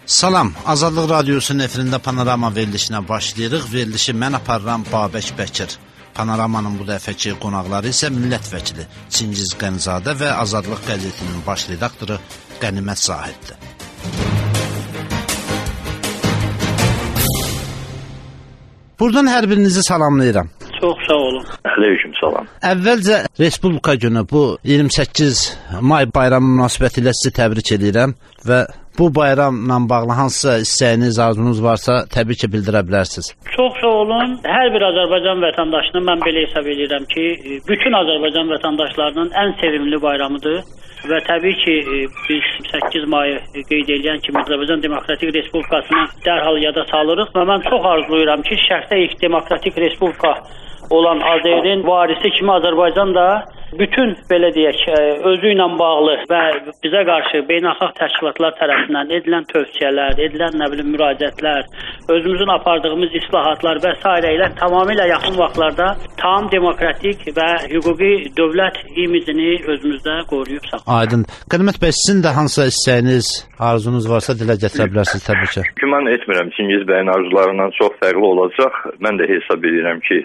Salam, Azadlıq Radiosunun efirində Panorama verilişinə başlayırıq. Verilişi mən aparıram Babək Bəkir. Panoramanın bu dəfəki qonaqları isə millət vəkili Çingiz Qənizadə və Azadlıq qəzetinin baş redaktoru Qənimət Zahiddir. Buradan hər birinizi salamlayıram. Çox sağ olun. Aleyküm salam. Əvvəlcə Respublika günü bu 28 may bayramı münasibətilə sizi təbrik edirəm və bu bayramla bağlı hansısa istəyiniz, arzunuz varsa təbii ki bildirə bilərsiniz. Çox sağ olun. Hər bir Azərbaycan vətəndaşını mən belə hesab edirəm ki, bütün Azərbaycan vətəndaşlarının ən sevimli bayramıdır. Və təbii ki, biz 8 mayı qeyd edən kimi Azərbaycan Demokratik Respublikasını dərhal yada salırıq və mən çox arzuluyuram ki, şərqdə ilk demokratik respublika olan Azərin varisi kimi Azərbaycan da bütün belə deyək, özü ilə bağlı və bizə qarşı beynəlxalq təşkilatlar tərəfindən edilən tövsiyələr, edilən müraciətlər, özümüzün apardığımız islahatlar və s. ilə tamamilə yaxın vaxtlarda tam demokratik və hüquqi dövlət imicini özümüzdə qoruyub saxlayırıq. Aydın. Qənimət bəy, sizin də hansısa istəyiniz, arzunuz varsa dilə gətirə bilərsiniz təbii ki. Güman etmirəm Çingiz bəyin arzularından çox fərqli olacaq. Mən də hesab edirəm ki,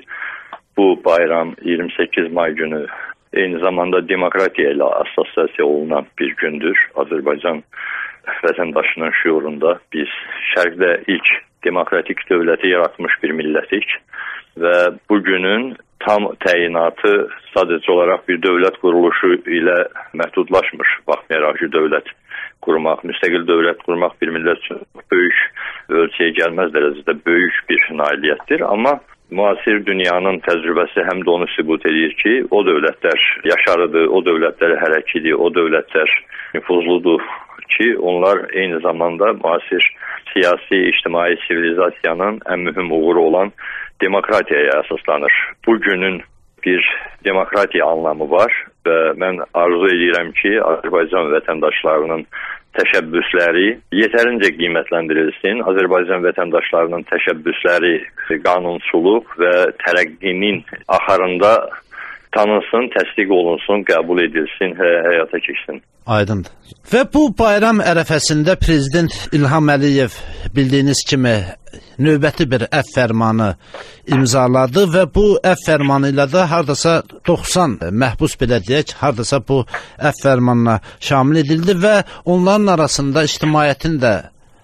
bu bayram 28 may günü eyni zamanda demokratiya ilə assosiasiya olunan bir gündür. Azərbaycan vətəndaşının şüurunda biz şərqdə ilk demokratik dövləti yaratmış bir millətik və bu günün tam təyinatı sadəcə olaraq bir dövlət quruluşu ilə məhdudlaşmır. Baxmayaraq ki, dövlət qurmaq, müstəqil dövlət qurmaq bir millət üçün böyük ölçüyə gəlməz dərəcədə böyük bir nailiyyətdir. Amma müasir dünyanın təcrübəsi həm də onu sübut edir ki, o dövlətlər yaşarıdır, o dövlətlər hərəklidir, o dövlətlər nüfuzludur ki, onlar eyni zamanda müasir siyasi, ictimai sivilizasiyanın ən mühüm uğuru olan demokratiyaya əsaslanır. Bu günün bir demokratiya anlamı var və mən arzu edirəm ki, Azərbaycan vətəndaşlarının təşəbbüsləri yetərincə qiymətləndirilsin. Azərbaycan vətəndaşlarının təşəbbüsləri qanunçuluq və tərəqqinin axarında tanınsın, təsdiq olunsun, qəbul edilsin, həyata keçsin. Aydındır. Və bu bayram ərəfəsində Prezident İlham Əliyev bildiyiniz kimi növbəti bir əfv fərmanı imzaladı və bu əfv fərmanı ilə də hardasa 90 məhbus belə deyək, hardasa bu əfv fərmanına şamil edildi və onların arasında ictimaiyyətin də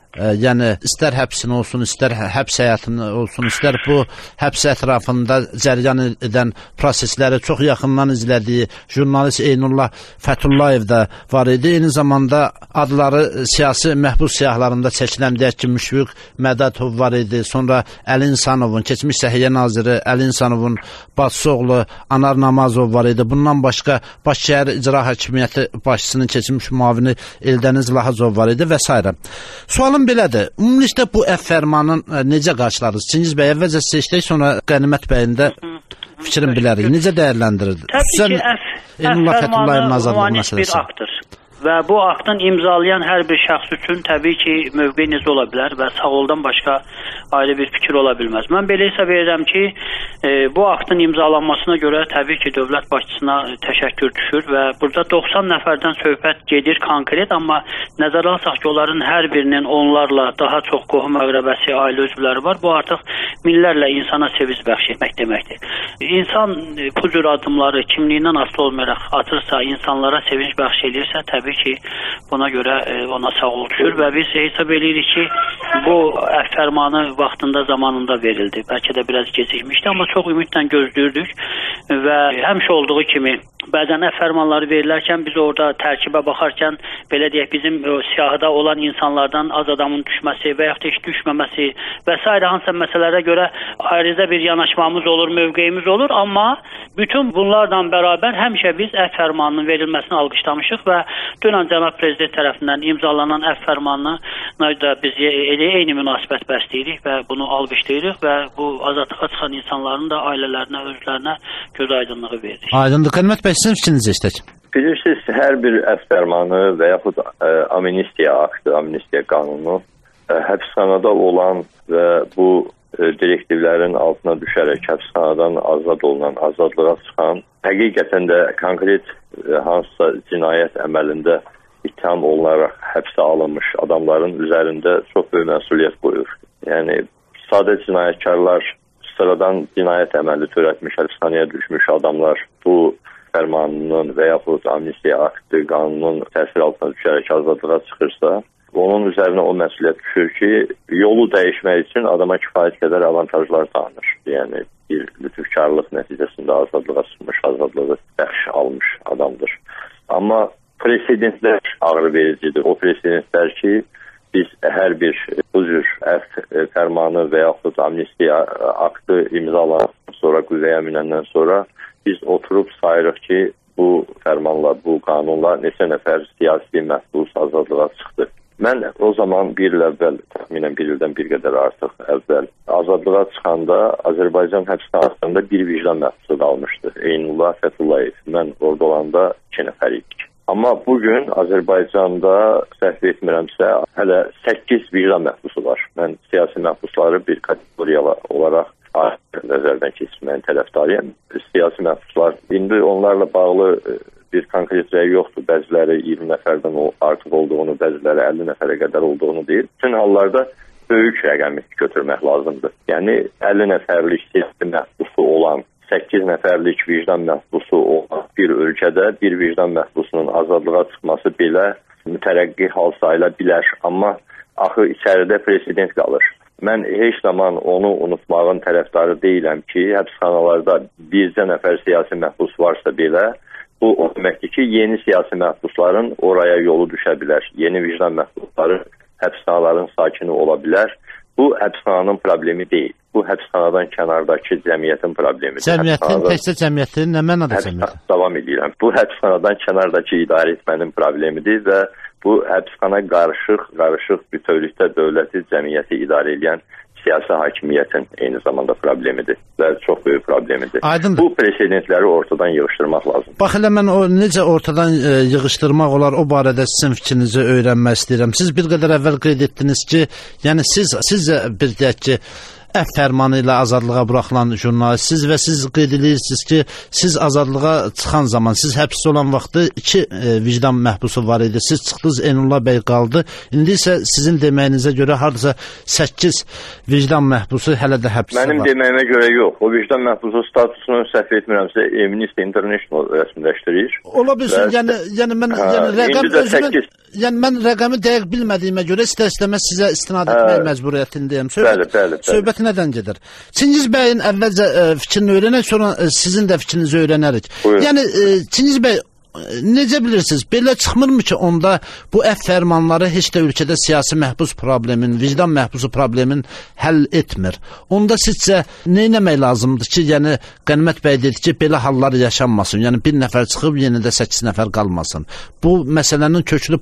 yəni istər həbsin olsun, istər həbs həyatını olsun, istər bu həbs ətrafında cəryan edən prosesləri çox yaxından izlədiyi jurnalist Eynullah Fəthullayev də var idi. Eyni zamanda adları siyasi məhbus siyahlarında çəkilən deyək ki, Müşfiq Mədətov var idi. Sonra Əli İnsanovun, keçmiş Səhiyyə naziri Əli İnsanovun bacısı oğlu Anar Namazov var idi. Bundan başqa Bakışəhər İcra Hakimiyyəti başçısının keçmiş müavini Eldəniz Lahazov var idi və s. Sualım belədir. Ümumilikdə bu əfv fərmanın necə qarşılarız? Çingiz bəy, əvvəlcə seçdik, sonra Qənimət bəyin də fikrin bilərik. Necə dəyərləndirir? Təbii ki, əfv fərmanı bir aktdır. Və bu aktın imzalayan hər bir şəxs üçün təbii ki, mövqeyiniz ola bilər və sağoldan başqa ayrı bir fikir ola bilməz. Mən belə hesab edirəm ki, bu aktın imzalanmasına görə təbii ki, dövlət başçısına təşəkkür düşür və burada 90 nəfərdən söhbət gedir konkret, amma nəzərə alsaq ki, onların hər birinin onlarla daha çox qohum əqrəbəsi, ailə üzvləri var. Bu artıq minlərlə insana sevinc bəxş etmək deməkdir. İnsan bu cür addımları kimliyindən asılı olmayaraq atırsa, insanlara sevinc bəxş edirsə, təbii ki, buna görə ona sağol düşür və biz hesab edirik ki, bu əfv fərmanı vaxtında, zamanında verildi. Bəlkə də biraz gecikmişdi, amma çox ümidlə gözləyirdik və həmişə olduğu kimi bəzən əfv fərmanları verilərkən biz orada tərkibə baxarkən belə deyək, bizim siyahıda olan insanlardan az adamın düşməsi və yaxud da heç düşməməsi və s. hansısa məsələlərə görə ayrıca bir yanaşmamız olur, mövqeyimiz olur, amma bütün bunlarla bərabər həmişə biz əfv fərmanının verilməsini alqışlamışıq və dünən cənab prezident tərəfindən imzalanan əfv fərmanına da biz eyni münasibət bəsləyirik və bunu alqışlayırıq və bu azadlığa çıxan insanların da ailələrinə, özlərinə göz aydınlığı veririk. Aydındır. Qənimət bəy, sizin fikrinizi istək. Bilirsiniz, hər bir əfv fərmanı və yaxud amnistiya aktı, amnistiya qanunu həbsxanada olan və bu direktivlərin altına düşərək həbsxanadan azad olunan, azadlığa çıxan, həqiqətən də konkret hansısa cinayət əməlində ittiham olunaraq həbsə alınmış adamların üzərində çox böyük məsuliyyət qoyur. Yəni sadə cinayətkarlar, sıradan cinayət əməli törətmiş, həbsxanaya düşmüş adamlar bu fərmanının və yaxud amnistiya aktı, qanunun təsir altına düşərək azadlığa çıxırsa, onun üzərinə o məsuliyyət düşür ki, yolu dəyişmək üçün adama kifayət qədər avantajlar tanınır. Yəni bir lütufkarlıq nəticəsində azadlığa çıxmış, azadlığı bəxş almış adamdır. Amma presidentlər ağrı vericidir. O presidentlər ki, biz hər bir bu cür fərmanı və yaxud amnistiya aktı imzalanan sonra, qüvvəyə minəndən sonra biz oturub sayırıq ki, bu fərmanla, bu qanunla neçə nəfər siyasi məhbus azadlığa çıxdı. Mən o zaman bir il əvvəl, təxminən bir ildən bir qədər artıq əvvəl azadlığa çıxanda Azərbaycan həbsxanasında bir vicdan məhbusu qalmışdı. Eynullah Fəthullayev. Mən orada olanda 2 nəfər idik. Amma bugün Azərbaycanda səhv etmirəmsə hələ 8 vicdan məhbusu var. Mən siyasi məhbusları bir kategoriya olaraq nəzərdən keçirməyin tərəfdarıyam. Siyasi məhbuslar, indi onlarla bağlı bir konkret rəy yoxdur. Bəziləri 20 nəfərdən artıq olduğunu, bəziləri 50 nəfərə qədər olduğunu deyir. Bütün hallarda böyük rəqəmi götürmək lazımdır. Yəni 50 nəfərlik siyasi məhbusu olan, 8 nəfərlik vicdan məhbusu olan bir ölkədə bir vicdan məhbusunun azadlığa çıxması belə mütərəqqi hal sayıla bilər. Amma axı içəridə president qalır. Mən heç zaman onu unutmağın tərəfdarı deyiləm ki, həbsxanalarda bircə nəfər siyasi məhbus varsa belə, bu o deməkdir ki, yeni siyasi məhbusların oraya yolu düşə bilər. Yeni vicdan məhbusları həbsxanaların sakini ola bilər. Bu həbsxananın problemi deyil. Bu həbsxanadan kənardakı cəmiyyətin problemidir. Cəmiyyətin, təkcə cəmiyyətin, nə mənada cəmiyyətin? Davam edirəm. Bu həbsxanadan kənardakı idarə etmənin problemidir və bu həbsxana qarışıq bütövlükdə dövləti, cəmiyyəti idarə edən siyasi hakimiyyətin eyni zamanda problemidir və çox böyük problemidir. Aydındır. Bu presidentləri ortadan yığışdırmaq lazımdır. Bax elə mən necə ortadan yığışdırmaq olar, o barədə sizin fikrinizi öyrənmək istəyirəm. Siz bir qədər əvvəl qeyd etdiniz ki, yəni siz bir deyək ki, F fərmanı ilə azadlığa buraxılan jurnalistsiniz və siz qeyd edirsiniz ki, siz azadlığa çıxan zaman, siz həbsdə olan vaxtı 2 vicdan məhbusu var idi. Siz çıxdınız, Eynullah bəy qaldı. İndi isə sizin deməyinizə görə hardasa 8 vicdan məhbusu hələ də həbsdə var. Mənim deməyimə görə yox. O vicdan məhbusu statusunu səhv etmirəmsə Amnesty International rəsmiləşdirir. Ola bilsin. Yəni mən mən rəqəmi dəqiq bilmədiyimə görə istər-istəməz sizə istinad etmək məcburiyyətindəyəm. Söhbət nədən gedir? Çingiz bəyin əvvəlcə fikrini öyrənək, sonra sizin də fikrinizi öyrənərik. Buyurun. Yəni Çingiz bəy, necə bilirsiniz? Belə çıxmırmı ki, onda bu F fərmanları heç də ölkədə siyasi məhbus problemin, vicdan məhbusu problemin həll etmir. Onda sizcə nə etmək lazımdır ki, yəni Qənimət bəy dedi ki, belə hallar yaşanmasın. Yəni bir nəfər çıxıb, yenə də 8 nəfər qalmasın. Bu məsələnin köklü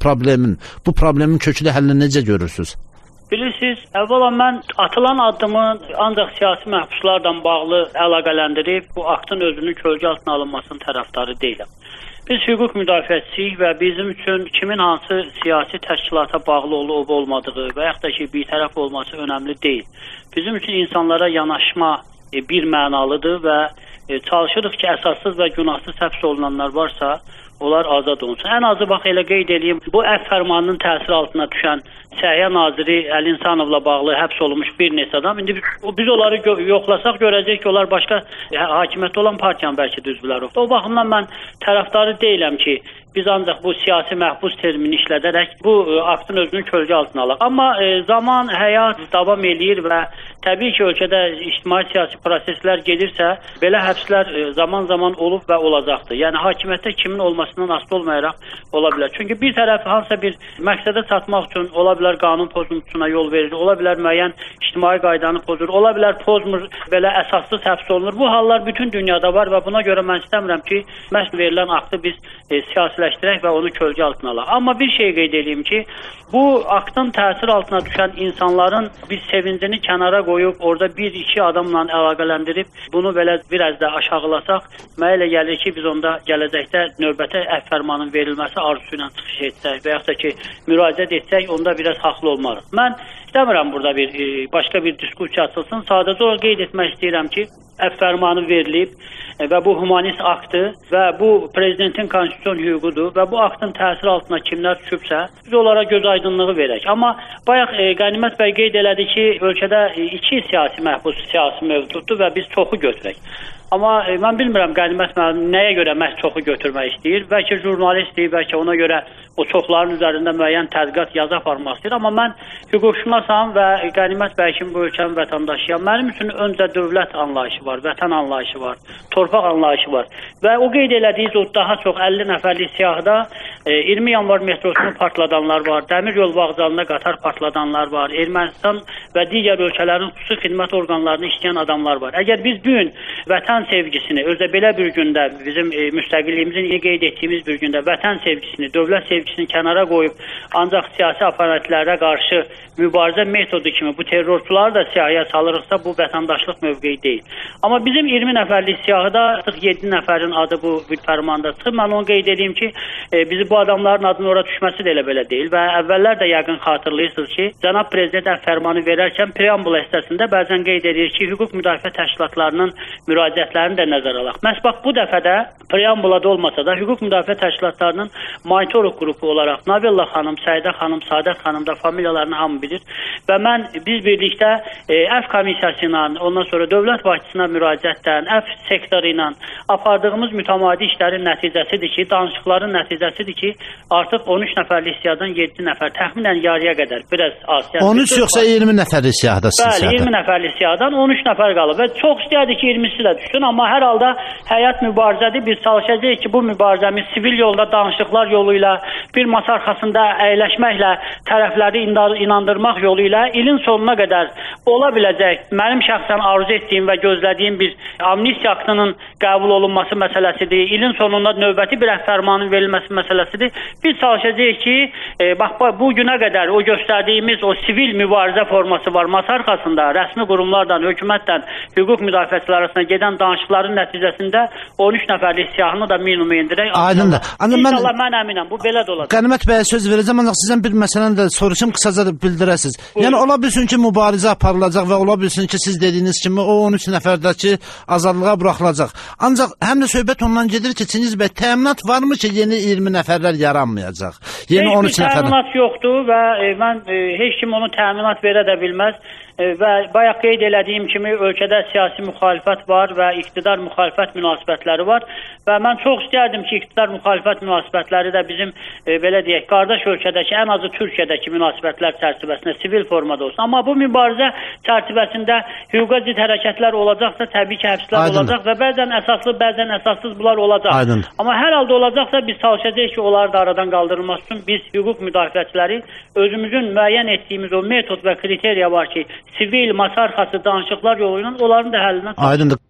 bu problemin köklü həllini necə görürsünüz? Bilirsiniz, əvvəla mən atılan addımın ancaq siyasi məhbuslarla bağlı əlaqələndirib bu aktın özünün kölgə altına alınmasının tərəfdarı deyiləm. Biz hüquq müdafiəçisiyik və bizim üçün kimin hansı siyasi təşkilata bağlı olub-olmadığı və yaxud da ki, bir tərəf olması önəmli deyil. Bizim üçün insanlara yanaşma bir mənalıdır və çalışırıq ki, əsassız və günahsız həbs olunanlar varsa, onlar azad olunsun. Ən azı bax elə qeyd edeyim, bu F fərmanının təsir altına düşən Səhiyyə naziri Əli İnsanovla bağlı həbs olunmuş bir neçə adam. İndi biz onları yoxlasaq görəcək ki, onlar başqa hakimiyyətdə olan partiyanın bəlkə də üzvləri yoxdur. O baxımdan mən tərəfdarı deyiləm ki, biz ancaq bu siyasi məhbus termini işlədərək bu aktın özünün kölgə altına alaq. Amma zaman, həyat davam eləyir və təbii ki, ölkədə ictimai-siyasi proseslər gedirsə, belə həbslər zaman-zaman olub və olacaqdır. Yəni, hakimiyyətdə kimin olmasından asılı olmayaraq ola bilər. Çünki bir tərəf hansısa bir məqsədə çatmaq üçün ola bilər qanun pozuntusuna yol verir, ola bilər müəyyən ictimai qaydanı pozur, ola bilər pozmur, belə əsassız həbs olunur. Bu hallar bütün dünyada var və buna görə mən istəmirəm ki, məhz verilən aktı biz siyasiləşdirək və onu kölgə altına alaq. Amma bir şey qeyd edeyim ki, bu aktın təsir altına düşən insanların biz sevincini kənara qoyub, orada bir-iki adamla əlaqələndirib, bunu belə biraz da aşağılasaq, mənə elə gəlir ki, biz onda gələcəkdə növbətə F fərmanının verilməsi arzusu ilə çıxış etsək və yaxud da ki, müraciət etsək, onda biraz haqlı olmarıq. Mən İstəmirəm burada başqa bir diskursiya açılsın. Sadəcə o qeyd etmək istəyirəm ki, fərmanı verilib və bu humanist aktdır və bu prezidentin konstitusiyon hüququdur və bu aktın təsir altına kimlər düşübsə, biz onlara göz aydınlığı verək. Amma bayaq Qənimət bəy qeyd elədi ki, ölkədə 2 siyasi məhbus siyasi mövcuddur və biz çoxu götürək. Amma mən bilmirəm Qənimət müəllim nəyə görə məhz çoxu götürmək istəyir. Bəlkə jurnalistdir, bəlkə ona görə o çoxların üzərində müəyyən tədqiqat yazı aparmaq istəyir. Amma mən hüquqşünasam və Qənimət bəy kimi bu ölkənin vətəndaşıyam. Mənim üçün öncə dövlət anlayışı var, vətən anlayışı var, torpaq anlayışı var. Və o qeyd elədiyiz o daha çox 50 nəfərlik siyahıda 20 yanvar metrosunu partladanlar var, dəmir yol vağzalında qatar partladanlar var, Ermənistan və digər ölkələrin xüsusi xidmət orqanlarını işləyən adamlar var. Əgər biz bu gün vətən sevgisini, özdə belə bir gündə, bizim müstəqilliyimizin qeyd etdiyimiz bir gündə vətən sevgisini, dövlət sevgisini kənara qoyub, ancaq siyasi aparatlərə qarşı mübarizə metodu kimi bu terrorçuları da siyahıya salırıqsa, bu vətəndaşlıq mövqeyi deyil. Amma bizim 20 nəfərlik siyahıda artıq 7 nəfərin adı bu fərmanda çıxıb. Mən onu qeyd edeyim ki, bizi bu adamların adının ora düşməsi də elə belə deyil və əvvəllər də yəqin xatırlayırsınız ki, cənab prezident fərmanı verərkən preambul hissəsində bəzən qeyd edir ki, hüquq müdafiə təşkilatlarının müraciətlərini də nəzərə alaq. Məhz bax bu dəfə də preambulada olmasa da hüquq müdafiə təşkilatlarının monitoruq qrupu olaraq Navella xanım, Səidə xanım, Sadət xanım da familiyalarını hamı bilir və biz birlikdə Əf komissiyası ilə, ondan sonra dövlət başçısına müraciətdən, Əf sektoru ilə apardığımız mütəmadi işlərin nəticəsidir ki, danışıqların nəticəsidir ki, artıq 13 nəfərlik siyahıdan 7 nəfər, təxminən yarıya qədər, biraz az. 13 yoxsa 20 nəfərlik siyahıda? Bəli, 20 nəfərlik siyahıdan 13 nəfər qalıb və çox istəyərdik ki, 20'si də düşsün, amma hər halda həyat mübarizədir. Biz çalışacağıq ki, bu mübarizəmiz sivil yolda, danışıqlar yolu ilə, bir masa arxasında əyləşməklə, tərəfləri inandırmaq yolu ilə ilin sonuna qədər ola biləcək, mənim şəxsən arzu etdiyim və gözlədiyim bir amnistiya aktının qəbul olunması məsələsidir. İlin sonunda növbəti bir fərmanın verilməsi məsələsidir. Biz çalışacağıq ki, bu günə qədər o göstərdiyimiz o sivil mübarizə forması var. Masa arxasında rəsmi qurumlardan, hökumətdən, hüquq müdafiəçiləri arasında gedən danışıqların nəticəsində 13 nəfərlik siyahını da minimuma endirək. Aydındır. İnşallah mən əminəm, bu belə də olacaq. Qənimət bəyə söz verəcəm, ancaq sizdən bir məsələni də soruşum, qısaca bildirəsiniz. Yəni ola bilsin ki, mübarizə aparılacaq və ola bilsin ki, siz dediyiniz kimi o 13 nəfərdəki azadlığa buraxılacaq. Ancaq həm də söhbət ondan gedir ki, Çingiz bəy, təminat varmı ki, yeni 20 nəfərlər yaranmayacaq? Yeni 13 nəfərlər. Təminat yoxdur və mən heç kim onu təminat verə də bilməz. Və bayaq qeyd elədiyim kimi ölkədə siyasi müxalifət var və iqtidar müxalifət münasibətləri var və mən çox istərdim ki, iqtidar müxalifət münasibətləri də bizim belə deyək, qardaş ölkədəki, ən azı Türkiyədəki münasibətlər çərçivəsində sivil formada olsun. Amma bu mübarizə çərçivəsində hüquqa zid hərəkətlər olacaqsa, təbii ki, həbslər olacaq və bəzən əsaslı, bəzən əsassız bunlar olacaq. Amma hər halda olacaqsa biz çalışacağıq ki, onları da aradan qaldırılması üçün biz hüquq müdafiəçiləri özümüzün müəyyən etdiyimiz o metod və kriteriya var ki, sivil, masa arxası danışıqlar yolu ilə onların da həllinə Aydındır.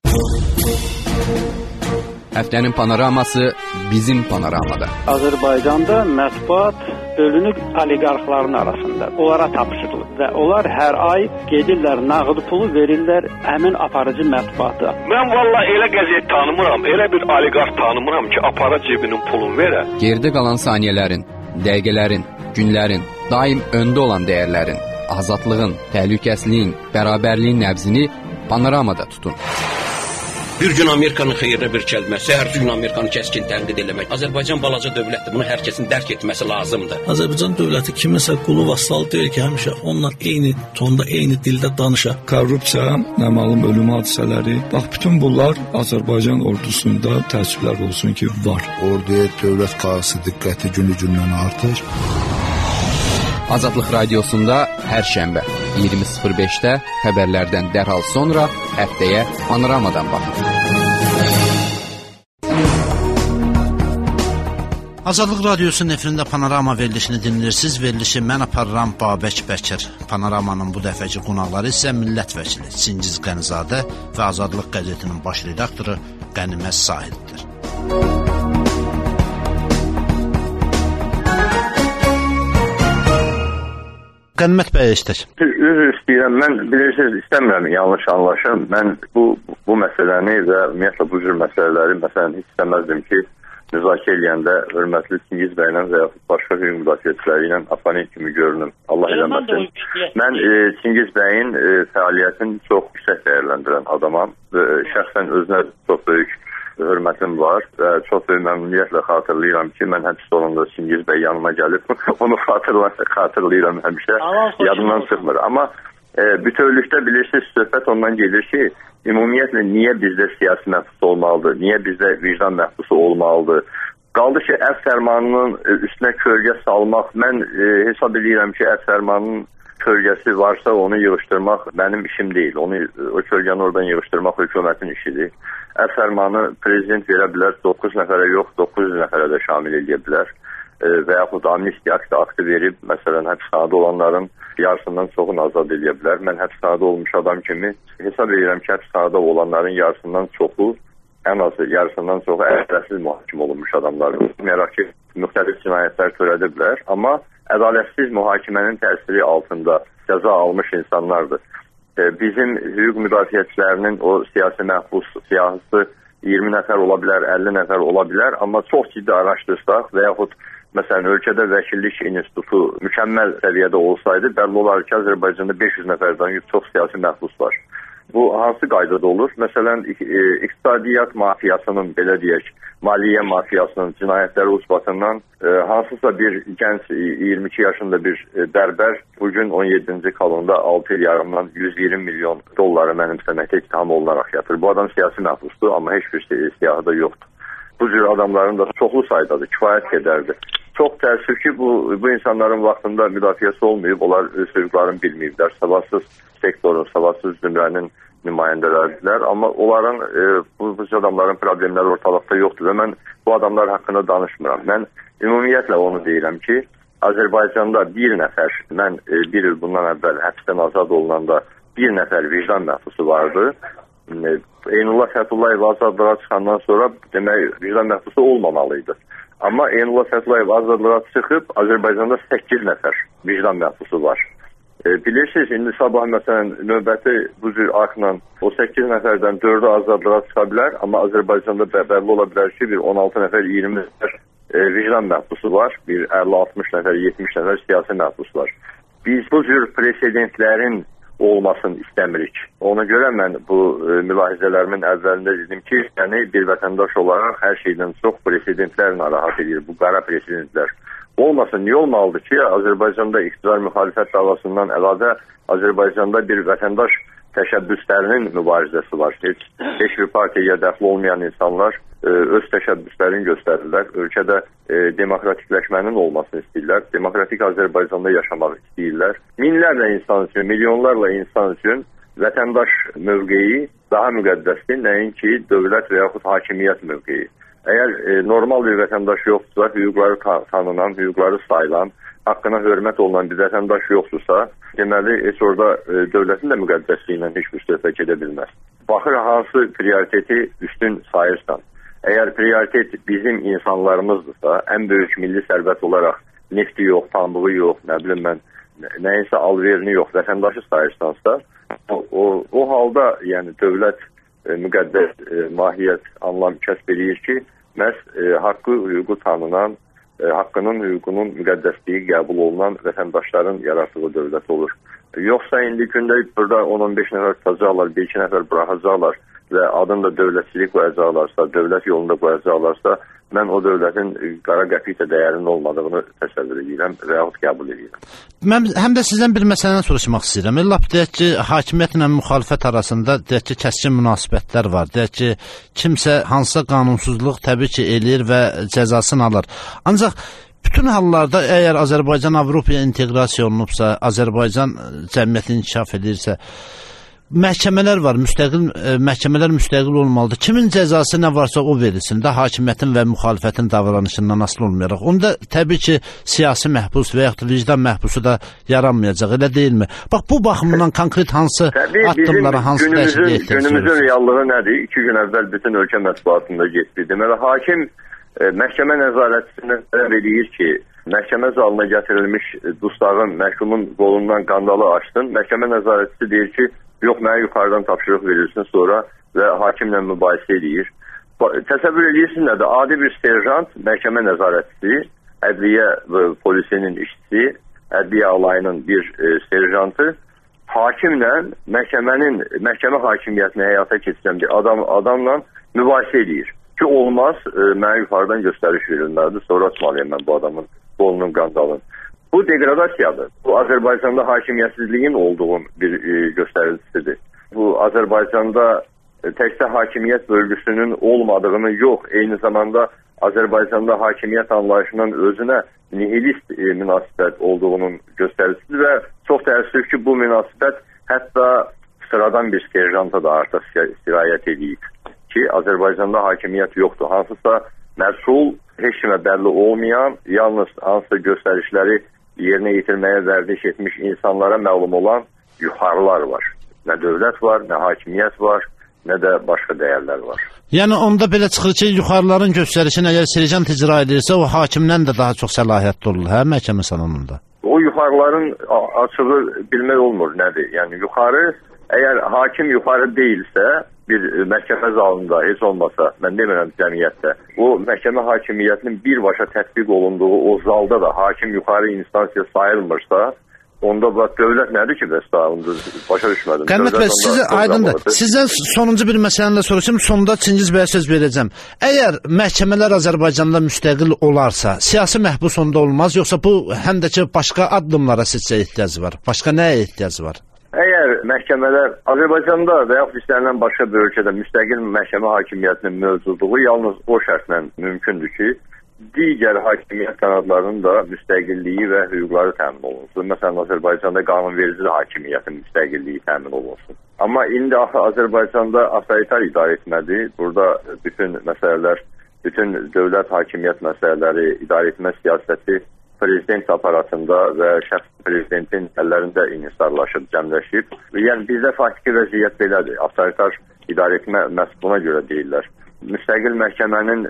Həftənin panoraması bizim panoramada. Azərbaycanda mətbuat bölünür oliqarxların arasında. Onlara tapşırılır və onlar hər ay gedirlər, nağd pulu verirlər həmin aparıcı mətbuata. Mən valla elə qəzet tanımıram, elə bir oliqarx tanımıram ki, apara cebinin pulunu verə. Geridə qalan saniyələrin, dəqiqələrin, günlərin, daim öndə olan dəyərlərin, azadlığın, təhlükəsizliyin, bərabərliyin nəbzini panoramada tutun. Bir gün Amerikanın xeyrinə bir kəlmə, səhərci gün Amerikanı kəskin tənqid eləmək. Azərbaycan balaca dövlətdir, bunu hər kəsin dərk etməsi lazımdır. Azərbaycan dövləti kiminsə qulu vasalı deyil ki, həmişə onunla eyni tonda, eyni dildə danışa. Korrupsiya, naməlum ölüm hadisələri, bax bütün bunlar Azərbaycan ordusunda təəssüflər olsun ki, var. Orduya dövlət qarşısı diqqəti günü-gündən artır. Azadlıq Radiosunda hər şənbə 20:05-də xəbərlərdən dərhal sonra həftəyə panoramadan baxın. Azadlıq Radiosunun efirində panorama verilişini dinləyirsiniz. Verilişi mən aparıram Babək Bəkir. Panoramanın bu dəfəki qonaqları isə millət vəkili Çingiz Qənizadə və Azadlıq qəzetinin baş redaktoru Qənimət Sahiddir. Qənimət bəy işdir. Üzr istəyirəm, mən bilirsiniz, istəmirəm yanlış anlaşım. Mən bu məsələni və ümumiyyətlə bu cür məsələləri, məsələn, heç istəməzdim ki, müzakirə edəndə hörmətli Çingiz bəylə və yaxud başqa hüquq müdafiəçiləri ilə oponent kimi görünüm. Allah eləməsin. Mən Çingiz bəyin fəaliyyətini çox yüksək dəyərləndirən adamam. Şəxsən özünə çox böyük hörmətim var və çox böyük məmnuniyyətlə xatırlayıram ki, mən həbs olanda Çingiz bəy yanıma gəlib, onu xatırlayıram həmişə, yadımdan çıxmır. Amma bütövlükdə bilirsiniz, söhbət ondan gedir ki, ümumiyyətlə niyə bizdə siyasi məhbus olmalıdır, niyə bizdə vicdan məhbusu olmalıdır? Qaldı ki, əf fərmanının üstünə kölgə salmaq, mən hesab edirəm ki, əf fərmanının kölgəsi varsa onu yığışdırmaq mənim işim deyil. O kölgəni oradan yığışdırmaq hökumətin işidir. Əf fərmanı prezident verə bilər, 9 nəfərə yox, 900 nəfərə də şamil edə bilər. Və yaxud amnistiya aktı verib, məsələn, həbsxanada olanların yarısından çoxunu azad edə bilər. Mən həbsxanada olmuş adam kimi hesab edirəm ki, həbsxanada olanların yarısından çoxu, ən azı yarısından çoxu ədalətsiz mühakimə olunmuş adamlardır. Demək ki, müxtəlif cinayətlər törədə bilər, amma ədalətsiz mühakimənin təsiri altında cəza almış insanlardır. Bizim hüquq müdafiəçilərinin o siyasi məhbus siyahısı 20 nəfər ola bilər, 50 nəfər ola bilər, amma çox ciddi araşdırsaq və yaxud məsələn, ölkədə vəkillik institutu mükəmməl səviyyədə olsaydı, bəlli olar ki, Azərbaycanda 500 nəfərdən çox siyasi məhbus var. Bu hansı qaydada olur? Məsələn, iqtisadiyyat mafiyasının, belə deyək, maliyyə mafiyasının cinayətləri ucbatından hansısa bir gənc 22 yaşında bir bərbər bugün 17-ci kolonda 6 il yarımdan 120 milyon dolları mənimsəməkdə ittiham olunaraq yatır. Bu adam siyasi məhbusdur, amma heç bir siyahıda yoxdur. Bu cür adamların da çoxlu saydadır, kifayət qədərdir. Çox təəssüf ki, bu insanların vaxtında müdafiəsi olmayıb, onlar öz hüquqlarını bilməyiblər, savadsız sektorun, savadsız zümrənin nümayəndələridirlər, amma onların, bu adamların problemləri ortalıqda yoxdur və mən bu adamlar haqqında danışmıram. Mən ümumiyyətlə onu deyirəm ki, Azərbaycanda bir nəfər, mən bir il bundan əvvəl həbsdən azad olunanda bir nəfər vicdan məhbusu vardı. Eynullah Fəthullayev azadlığa çıxandan sonra demək vicdan məhbusu olmamalıydı. Amma Eynullah Fəthullayev azadlığa çıxıb Azərbaycanda 8 nəfər vicdan məhbusu var. Bilirsiniz, indi sabah məsələn növbəti bu cür aktla o 8 nəfərdən 4'ü azadlığa çıxa bilər, amma Azərbaycanda bəlli ola bilər ki, bir 16 nəfər, 20 nəfər vicdan məhbusu var, bir 50-60 nəfər, 70 nəfər siyasi məhbus var. Biz bu cür presedentlərin olmasını istəmirik. Ona görə mən bu mülahizələrimin əvvəlində dedim ki, yəni bir vətəndaş olaraq hər şeydən çox presidentlər narahat edir, bu qara presidentlər. Olmasın, niyə olmalıdır ki, Azərbaycanda iqtidar müxalifət davasından əlavə Azərbaycanda bir vətəndaş təşəbbüslərinin mübarizəsi var. Heç bir partiyaya dəxil olmayan insanlar öz təşəbbüslərini göstərirlər. Ölkədə demokratikləşmənin olmasını istəyirlər. Demokratik Azərbaycanda yaşamaq istəyirlər. Minlərlə insan üçün, milyonlarla insan üçün vətəndaş mövqeyi daha müqəddəsdir, nəinki dövlət və yaxud hakimiyyət mövqeyi. Əgər normal bir vətəndaş yoxdursa, hüquqları tanınan, hüquqları sayılan, haqqına hörmət olunan bir vətəndaş yoxdursa, deməli, heç orada dövlətin də müqəddəsliyi ilə heç bir söhbət edə bilməz. Baxır, hansı prioriteti üstün sayırsan. Əgər prioritet bizim insanlarımızdırsa, ən böyük milli sərvət olaraq nefti yox, pambığı yox, nə bilim mən, nəyinsə alverini yox, vətəndaşı sayırsansa, o halda yəni dövlət müqəddəs mahiyyət anlam kəsb edir ki, məhz haqqı, hüququ tanınan, haqqının, hüququnun müqəddəsliyi qəbul olunan vətəndaşların yaratdığı dövlət olur. Yoxsa indi gündə burada 10-15 nəfər tutacaqlar, 1-2 nəfər buraxacaqlar və adını da dövlətçilik qoyacaqlarsa, dövlət yolunda qoyacaqlarsa, mən o dövlətin qara qəpiklə dəyərinin olmadığını təsəvvür edirəm və yaxud qəbul edirəm. Mən həm də sizdən bir məsələni soruşmaq istəyirəm. Lap deyək ki, hakimiyyətlə müxalifət arasında deyək ki, kəskin münasibətlər var. Deyək ki, kimsə hansısa qanunsuzluq təbii ki, eləyir və cəzasını alır. Ancaq bütün hallarda əgər Azərbaycan Avropaya inteqrasiya olunubsa, Azərbaycan cəmiyyəti inkişaf edirsə, məhkəmələr var, məhkəmələr müstəqil olmalıdır. Kimin cəzası nə varsa o verilsin də, hakimiyyətin və müxalifətin davranışından asılı olmayaraq. Onda təbii ki, siyasi məhbus və yaxud vicdan məhbusu da yaranmayacaq, elə deyilmi? Bax, bu baxımdan konkret hansı addımlara, hansı dəyişikliyə ehtiyac görürsünüz? Günümüzün reallığı nədir? 2 gün əvvəl bütün ölkə mətbuatında getdi. Deməli, hakim məhkəmə nəzarətçisindən tələb edir ki, məhkəmə zalına gətirilmiş dustağın, məhkumun qolundan qandalı açsın. Məhkəmə nəzarətçisi deyir ki, yox, mənə yuxarıdan tapşırıq verilsin sonra və hakimlə mübahisə edir. Təsəvvür edirsiniz nədir? Adi bir serjant, məhkəmə nəzarətçisi, ədliyyə polisinin işçisi, ədliyyə alayının bir serjantı hakimlə məhkəmə hakimiyyətini həyata keçirən bir adamla mübahisə edir. Ki olmaz, mənə yuxarıdan göstəriş verilməlidir, sonra açmalıyım mən bu adamın qolunun qandalın. Bu degradasiyadır. Bu Azərbaycanda hakimiyyətsizliyin olduğu bir göstəricisidir. Bu Azərbaycanda təkcə hakimiyyət bölgüsünün olmadığını yox, eyni zamanda Azərbaycanda hakimiyyət anlayışının özünə nihilist münasibət olduğunun göstəricisidir və çox təəssüf ki, bu münasibət hətta sıradan bir serjanta da artıq sirayət edib ki, Azərbaycanda hakimiyyət yoxdur. Hansısa məsul, heç kimə bəlli olmayan, yalnız hansısa göstərişləri yerinə yetirməyə vərdiş etmiş insanlara məlum olan yuxarılar var. Nə dövlət var, nə hakimiyyət var, nə də başqa dəyərlər var. Yəni onda belə çıxır ki, yuxarıların göstərişini əgər serjant icra edirsə, o hakimdən də daha çox səlahiyyətli olur, hə, məhkəmə salonunda? O yuxarıların açığı bilmək olmur, nədir? Yəni yuxarı, əgər hakim yuxarı deyilsə, bir məhkəmə zalında heç olmasa, mən demirəm cəmiyyətdə, o məhkəmə hakimiyyətinin birbaşa tətbiq olunduğu o zalda da hakim yuxarı instansiya sayılmırsa, onda dövlət nədir ki, bəs daha başa düşmədim. Qənimət bəy, sizə aydındır. Sizdən sonuncu bir məsələni də soruşayım, sonunda Çingiz bəyə söz verəcəm. Əgər məhkəmələr Azərbaycanda müstəqil olarsa, siyasi məhbus onda olmaz, yoxsa bu həm də ki, başqa addımlara sizcə ehtiyac var? Başqa nəyə ehtiyac var? Əgər məhkəmələr Azərbaycanda və yaxud istənilən başqa bir ölkədə müstəqil məhkəmə hakimiyyətinin mövcudluğu yalnız o şərtlə mümkündür ki, digər hakimiyyət qanadlarının da müstəqilliyi və hüquqları təmin olunsun. Məsələn, Azərbaycanda qanunverici hakimiyyətin müstəqilliyi təmin olunsun. Amma indi Azərbaycanda autoritar idarə etmədir. Burada bütün məsələlər, bütün dövlət hakimiyyət məsələləri, idarə etmə siyasəti prezident aparatında və şəxs prezidentin əllərində inhisarlaşıb, cəmləşib. Yəni bizdə faktiki vəziyyət belədir. Avtoritar idarə etmə məhz buna görə deyirlər. Müstəqil məhkəmənin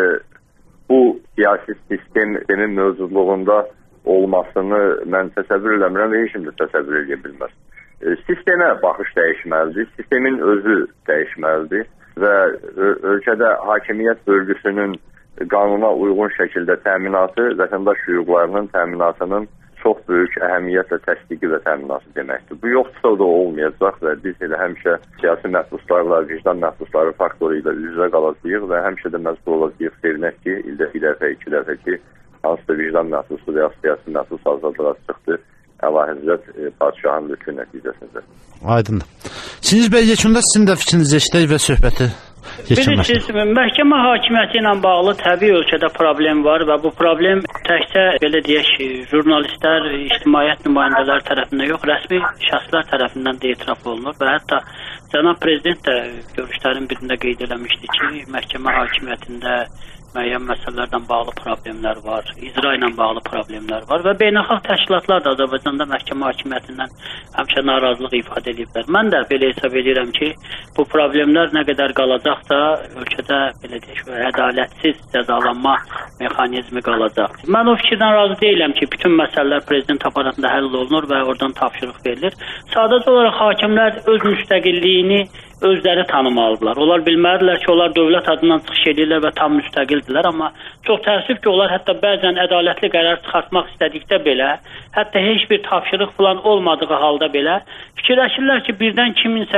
bu siyasi sistemin mövcudluğunda olmasını mən təsəvvür eləmirəm və heç kim də təsəvvür edə bilməz. Sistemə baxış dəyişməlidir, sistemin özü dəyişməlidir və ölkədə hakimiyyət bölgüsünün qanuna uyğun şəkildə təminatı, vətəndaş hüquqlarının təminatının çox böyük əhəmiyyətlə təsdiqi və təminatı deməkdir. Bu yoxdursa o da olmayacaq və biz elə həmişə siyasi məhbuslarla, vicdan məhbusları faktoru ilə üz-üzə qalacağıq və həmişə də məcbur olacağıq sevinək ki, ildə bir dəfə, iki dəfə ki, hansısa vicdan məhbusu və ya siyasi məhbus azadlığa çıxdı Əlahəzrət padişahın lütfü nəticəsində. Aydındır. Çingiz bəy, yekunda sizin də fikrinizi eşidək və söhbəti bilirsiniz, məhkəmə hakimiyyəti ilə bağlı təbii ölkədə problem var və bu problem təkcə belə deyək, jurnalistlər, ictimaiyyət nümayəndələri tərəfindən yox, rəsmi şəxslər tərəfindən də etiraf olunur və hətta cənab prezident də görüşlərin birində qeyd eləmişdi ki, məhkəmə hakimiyyətində müəyyən məsələlərdən bağlı problemlər var, icra ilə bağlı problemlər var və beynəlxalq təşkilatlar da Azərbaycanda məhkəmə hakimiyyətindən həmişə narazılıq ifadə ediblər. Mən də belə hesab edirəm ki, bu problemlər nə qədər qalacaqsa, ölkədə belə deyək, ədalətsiz cəzalanma mexanizmi qalacaq. Mən o fikirdən razı deyiləm ki, bütün məsələlər prezident aparatında həll olunur və oradan tapşırıq verilir. Sadəcə olaraq hakimlər öz müstəqilliyini özləri tanımalıdırlar. Onlar bilməlidirlər ki, onlar dövlət adından çıxış edirlər və tam müstəqildirlər, amma çox təəssüf ki, onlar hətta bəzən ədalətli qərar çıxartmaq istədikdə belə, hətta heç bir tapşırıq falan olmadığı halda belə fikirləşirlər ki, birdən kimsə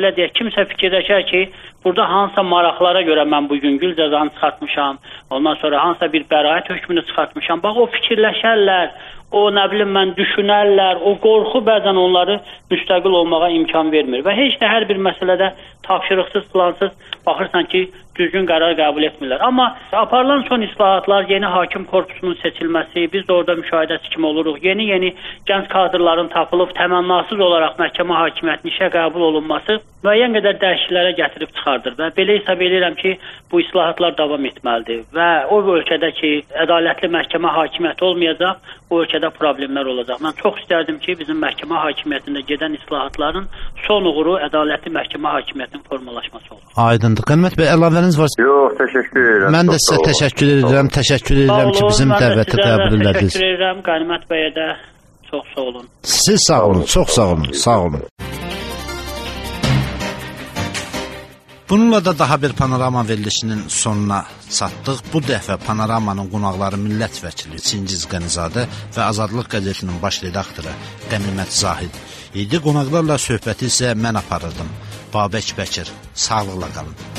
fikirləşər ki, burada hansısa maraqlara görə mən bugün gül cəzanı çıxartmışam, ondan sonra hansısa bir bəraət hökmünü çıxartmışam. Bax, o fikirləşərlər, o nə bilim mən düşünərlər, o qorxu bəzən onları müstəqil olmağa imkan vermir və heç də hər bir məsələdə tapşırıqsız, plansız baxırsan ki, düzgün qərar qəbul etmirlər. Amma aparılan son islahatlar, yeni hakim korpusunun seçilməsi, biz də orada müşahidəçi kimi oluruq, yeni gənc kadrların tapılıb təmənnasız olaraq məhkəmə hakimiyyətinin işə qəbul olunması müəyyən qədər dəyişikliklərə gətirib çıxardır və belə hesab edirəm ki, bu islahatlar davam etməlidir və o ölkədə ki, ədalətli məhkəmə hakimiyyəti olmayacaq, o ölkədə problemlər olacaq. Mən çox istərdim ki, bizim məhkəmə hakimiyyətində gedən islahatların son uğuru ədalətli məhkəmə hakimiyyətinin formalaşması olur. Aydındır. Qənimət bəy, əlavəniz varsa? Yox, təşəkkür edirəm. Mən də sizə təşəkkür edirəm ki, bizim dəvəti qəbul elədiniz. Təşəkkür edirəm, Qənimət bəyə də çox sağ olun. Siz sağ olun, çox sağ olun, sağ olun. Bununla da daha bir panorama verilişinin sonuna çatdıq. Bu dəfə panoramanın qonaqları millət vəkili Çingiz Qənizadə və Azadlıq qəzetinin baş redaktoru Qənimət Zahid idi. Qonaqlarla söhbəti isə mən aparırdım. Babək Bəkir, sağlıqla qalın.